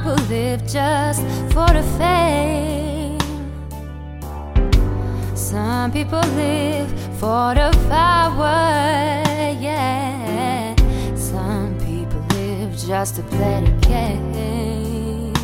people live just for the fame. Some people live for the power, yeah. Some people live just to play the game.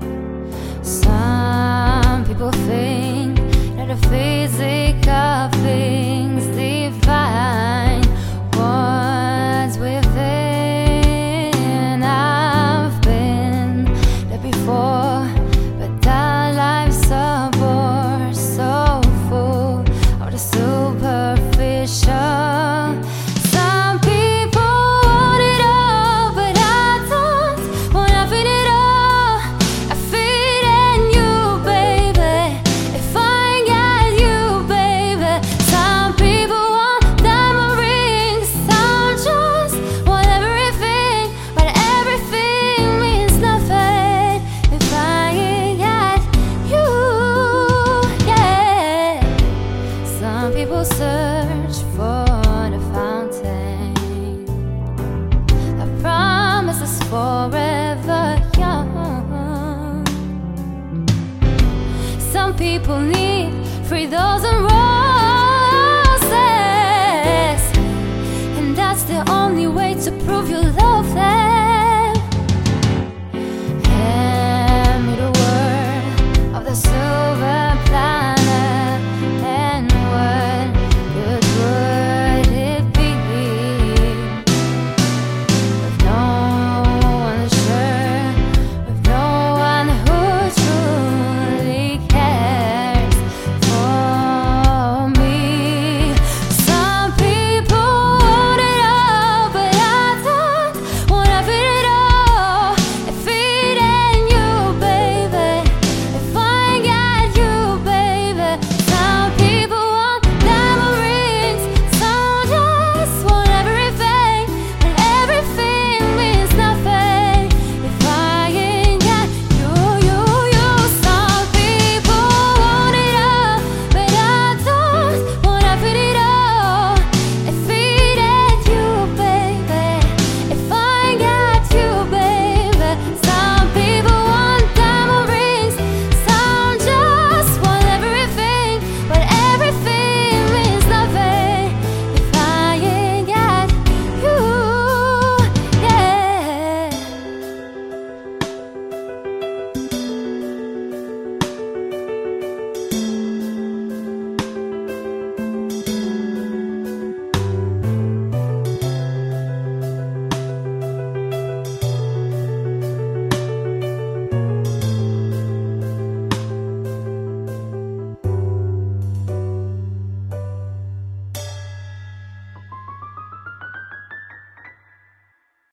Some people think that the physical things define what's within. I've been there before, but that life's a bore, so full of the superficial. Some people want it all, but I don't want nothing at all. I fit in you, baby, if I ain't got you, baby. Some people want diamond rings, some just want everything, but everything means nothing if I ain't got you, yeah. Some people search for the fountain that promises forever young. Some people need 3,000 roads.